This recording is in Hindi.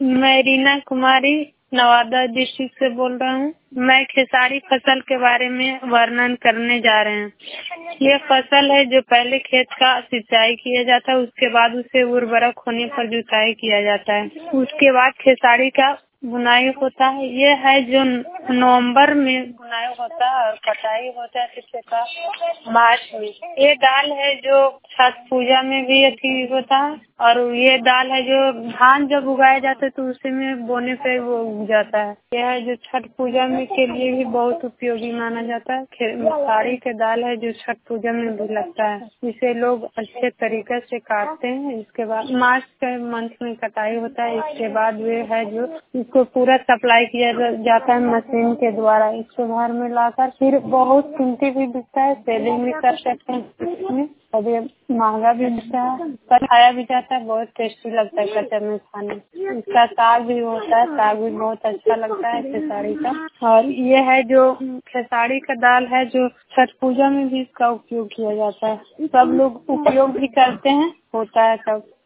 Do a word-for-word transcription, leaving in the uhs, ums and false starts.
मैं रीना कुमारी नवादा डिस्ट्रिक्ट से बोल रहा हूँ। मैं खेसारी फसल के बारे में वर्णन करने जा रहे हैं। ये फसल है जो पहले खेत का सिंचाई किया जाता है, उसके बाद उसे उर्वरक होने पर जुताई किया जाता है। उसके बाद खेसारी का बुनाई होता है। ये है जो नवंबर में बुनाई होता है और कटाई होता है किसके का मार्च में। ये दाल है जो छठ पूजा में भी अच्छी होता है और ये दाल है जो धान जब उगाया जाता है तो उसी में बोने पे वो उग जाता है। यह है जो छठ पूजा में के लिए भी बहुत उपयोगी माना जाता है। खेसारी के दाल है जो छठ पूजा में भी लगता है। इसे लोग अच्छे तरीके से काटते हैं। इसके बाद मार्च के मंथ में कटाई होता है। इसके बाद वे है जो इसको पूरा सप्लाई किया जाता है मशीन के द्वारा। इसको घर में लाकर फिर बहुत कीमती भी बिकता है, सेलिंग भी कर सकते हैं इसमें। और ये महंगा भी बिकता है, पर खाया भी जाता है, बहुत टेस्टी लगता है कच्चे में खाने। इसका साग भी होता है, साग भी बहुत अच्छा लगता है खेसारी का। और ये है जो खेसारी का दाल है जो छठ पूजा में भी इसका उपयोग किया जाता है। सब लोग उपयोग भी करते हैं, होता है सब।